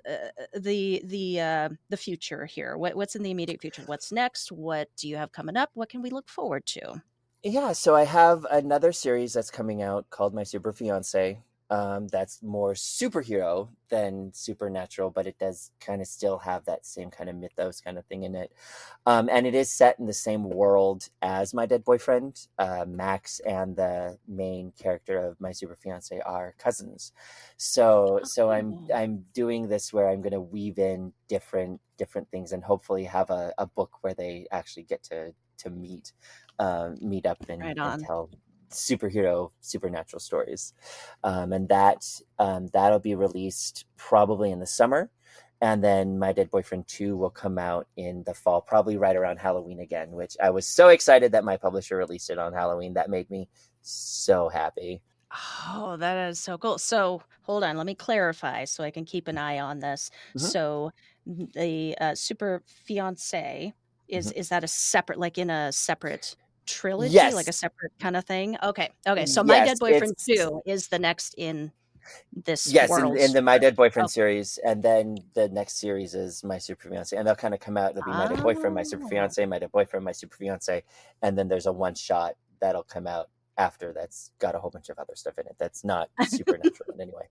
the future here. What's in the immediate future? What's next? What do you have coming up? What can we look forward to? Yeah, so I have another series that's coming out called My Super Fiance. That's more superhero than supernatural, but it does kind of still have that same kind of mythos kind of thing in it. And it is set in the same world as My Dead Boyfriend. Max and the main character of My Super Fiance are cousins. So I'm doing this where I'm going to weave in different things, and hopefully have a book where they actually get to meet up and tell supernatural stories, and that'll be released probably in the summer, and then My Dead Boyfriend 2 will come out in the fall, probably right around Halloween again, which I was so excited that my publisher released it on Halloween. That made me so happy. Oh, that is so cool. So hold on, let me clarify so I can keep an eye on this. So the Super Fiance is that a separate, like in a separate trilogy, yes, like a separate kind of thing? Okay. So My Dead Boyfriend 2 is the next in this world. in the My Dead Boyfriend series, and then the next series is My Super Fiance, and they'll kind of come out. There'll be My Dead Boyfriend, My Super Fiance, My Dead Boyfriend, My Super Fiance, and then there's a one shot that'll come out after that's got a whole bunch of other stuff in it that's not supernatural in any way.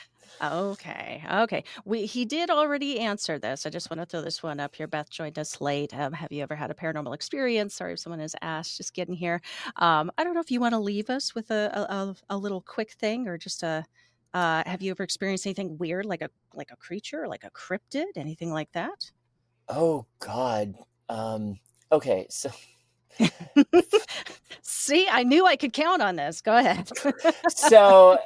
Okay. He did already answer this. I just want to throw this one up here. Beth joined us late. Have you ever had a paranormal experience? Sorry if someone has asked, just getting here. I don't know if you want to leave us with a little quick thing, or just have you ever experienced anything weird, like a creature, like a cryptid, anything like that? Oh God. Okay, so see, I knew I could count on this. Go ahead. So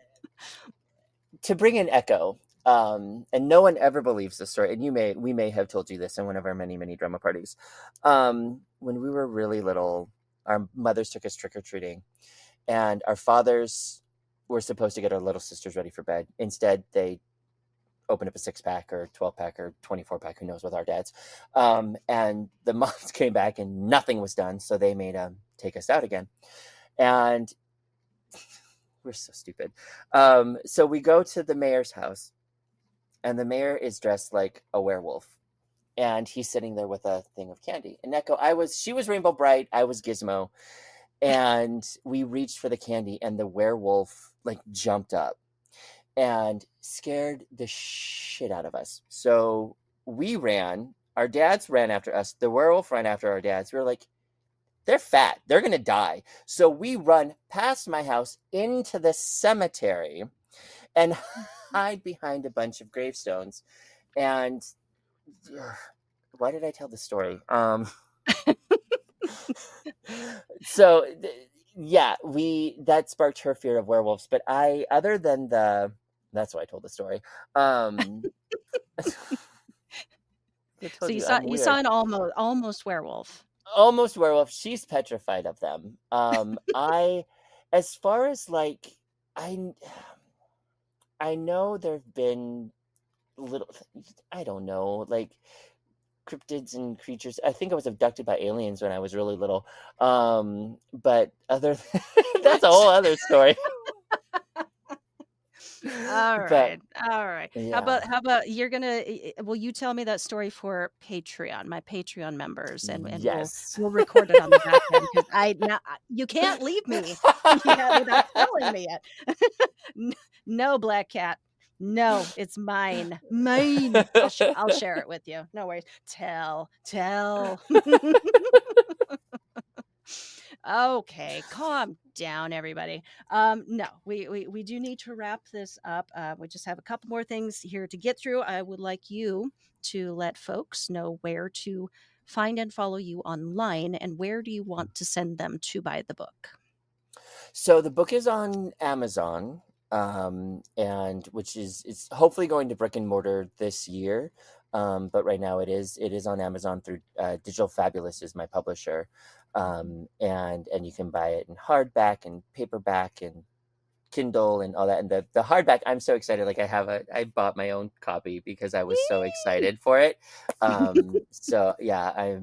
to bring in Echo, and no one ever believes this story, and we may have told you this in one of our many, many drama parties. When we were really little, our mothers took us trick-or-treating, and our fathers were supposed to get our little sisters ready for bed. Instead, they opened up a 6-pack or 12-pack or 24-pack, who knows, with our dads. And the moms came back and nothing was done, so they made them take us out again. And we're so stupid. So we go to the mayor's house, and the mayor is dressed like a werewolf, and he's sitting there with a thing of candy. And Echo, she was Rainbow Bright, I was Gizmo, and we reached for the candy, and the werewolf jumped up and scared the shit out of us. So we ran. Our dads ran after us. The werewolf ran after our dads. We were like, they're fat. They're going to die. So we run past my house into the cemetery and hide behind a bunch of gravestones. And why did I tell the story? So yeah, that sparked her fear of werewolves. But that's why I told the story. So you saw an almost werewolf. Almost werewolf. She's petrified of them. As far as like, I know there've been I don't know, like cryptids and creatures. I think I was abducted by aliens when I was really little. But that's a whole other story. All right. Yeah. How about will you tell me that story for Patreon, my Patreon members, and yes. we'll record it on the back end, because you can't leave me without telling me it. No, Black Cat. No, it's mine. I'll share it with you. No worries. Tell. Okay, calm down, everybody. No, we do need to wrap this up. We just have a couple more things here to get through. I would like you to let folks know where to find and follow you online, and where do you want to send them to buy the book? So the book is on Amazon, and it's hopefully going to brick and mortar this year. But right now it is on Amazon through Digital Fabulous is my publisher. And you can buy it in hardback and paperback and Kindle and all that. And the hardback, I'm so excited. Like I bought my own copy because I was so excited for it. So yeah,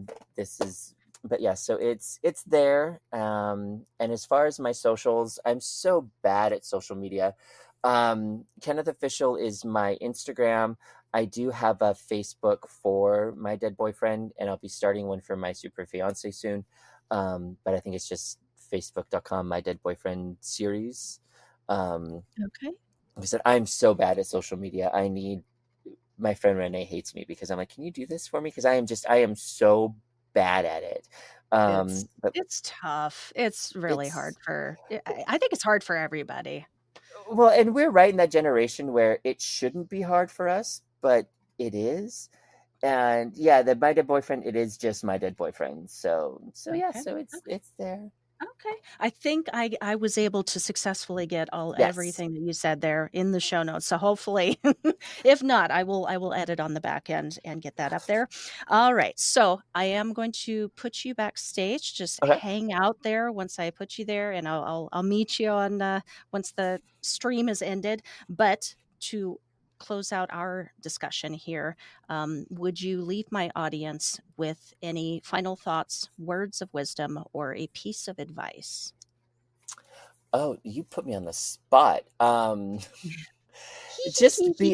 so it's there. And as far as my socials, I'm so bad at social media. Kenneth Official is my Instagram. I do have a Facebook for my dead boyfriend, and I'll be starting one for my super fiance soon. But I think it's just facebook.com, my dead boyfriend series. Okay. I said, I'm so bad at social media. My friend Renee hates me because I'm like, can you do this for me? Because I am so bad at it. But it's tough. It's really hard I think it's hard for everybody. Well, and we're right in that generation where it shouldn't be hard for us, but it is. And yeah, the my dead boyfriend, it is just my dead boyfriend. So yeah, so it's there. Okay. I think I was able to successfully get everything that you said there in the show notes. So hopefully, if not, I will edit on the back end and get that up there. All right. So I am going to put you backstage. Just hang out there once I put you there, and I'll meet you on once the stream is ended. But to close out our discussion here, would you leave my audience with any final thoughts, words of wisdom, or a piece of advice? Oh, you put me on the spot. Just be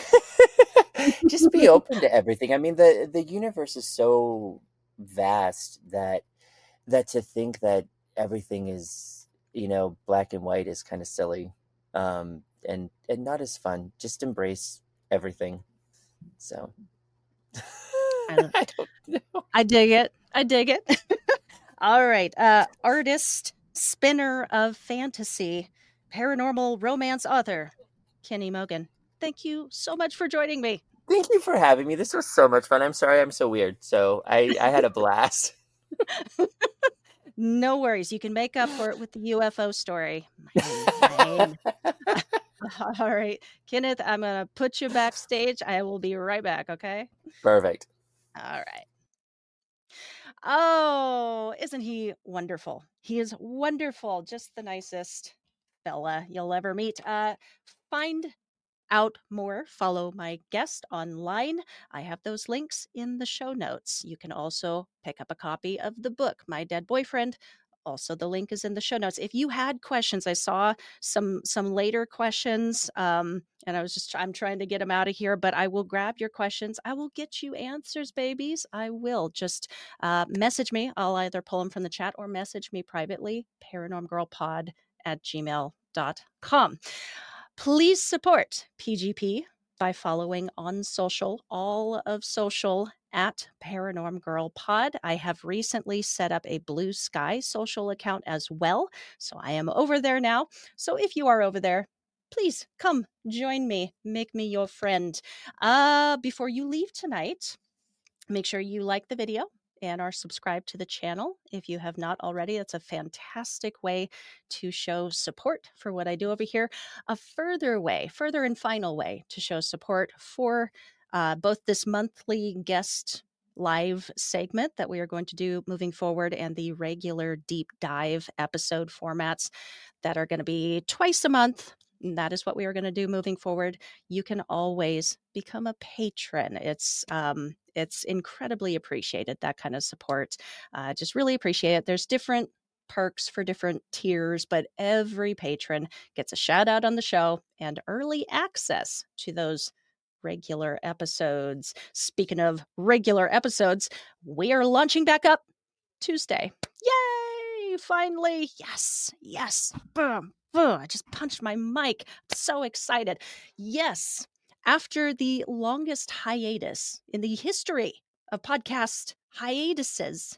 open to everything. I mean, the universe is so vast that to think that everything is, black and white is kind of silly. And not as fun. Just embrace everything. So I don't know. I dig it. All right. Artist, spinner of fantasy, paranormal romance author, Kenny Mogan. Thank you so much for joining me. Thank you for having me. This was so much fun. I'm sorry I'm so weird. So I had a blast. No worries. You can make up for it with the UFO story. All right, Kenneth, I'm going to put you backstage. I will be right back, okay? Perfect. All right. Oh, isn't he wonderful? He is wonderful. Just the nicest fella you'll ever meet. Find out more, follow my guest online. I have those links in the show notes. You can also pick up a copy of the book, My Dead Boyfriend. Also, the link is in the show notes. If you had questions, I saw some later questions, and I'm trying to get them out of here, but I will grab your questions. I will get you answers, babies. I will. Just message me. I'll either pull them from the chat or message me privately, paranormgirlpod@gmail.com. Please support PGP by following on social, all of social at Paranorm Girl Pod. I have recently set up a Blue Sky social account as well, so I am over there now. So if you are over there, please come join me, make me your friend. Before you leave tonight, make sure you like the video and are subscribed to the channel. If you have not already, that's a fantastic way to show support for what I do over here. A further and final way to show support for both this monthly guest live segment that we are going to do moving forward and the regular deep dive episode formats that are going to be twice a month. And that is what we are going to do moving forward. You can always become a patron. It's incredibly appreciated, that kind of support. Just really appreciate it. There's different perks for different tiers, but every patron gets a shout out on the show and early access to those regular episodes. Speaking of regular episodes, we are launching back up Tuesday. Yay! Finally. Yes. Boom. I just punched my mic. I'm so excited. Yes. After the longest hiatus in the history of podcast hiatuses,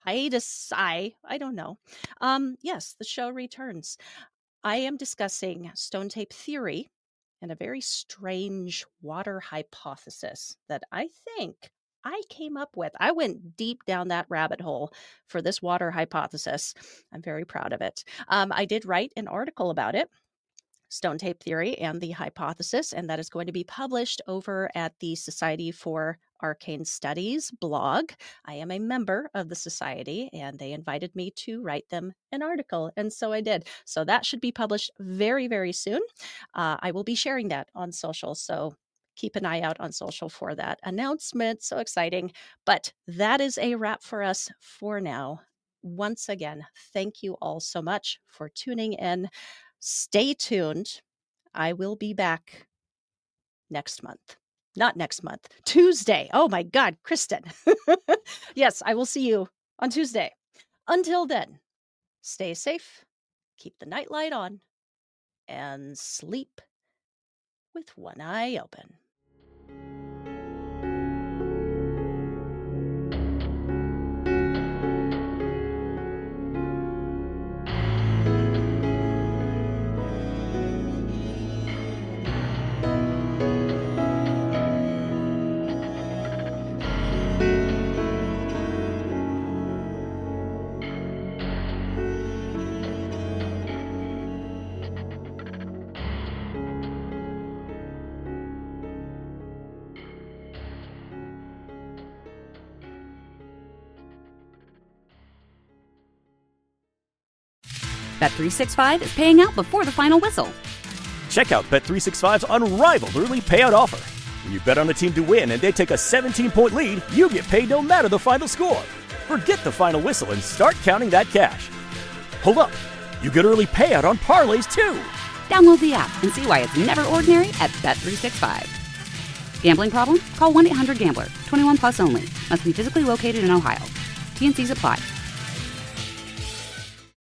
I don't know. Yes, the show returns. I am discussing stone tape theory and a very strange water hypothesis that I think I came up with. I went deep down that rabbit hole for this water hypothesis. I'm very proud of it. I did write an article about it, stone tape theory and the hypothesis, and that is going to be published over at the Society for Arcane Studies blog. I am a member of the society, and they invited me to write them an article, and so I did. So that should be published very, very soon. I will be sharing that on social, so keep an eye out on social for that announcement. So exciting. But that is a wrap for us for now. Once again, thank you all so much for tuning in. Stay tuned. I will be back next month. Not next month. Tuesday. Oh my God, Kristen. Yes, I will see you on Tuesday. Until then, stay safe, keep the nightlight on, and sleep with one eye open. Bet365 is paying out before the final whistle. Check out Bet365's unrivaled early payout offer. When you bet on a team to win and they take a 17-point lead, you get paid no matter the final score. Forget the final whistle and start counting that cash. Hold up. You get early payout on parlays, too. Download the app and see why it's never ordinary at Bet365. Gambling problem? Call 1-800-GAMBLER. 21 plus only. Must be physically located in Ohio. T&Cs apply.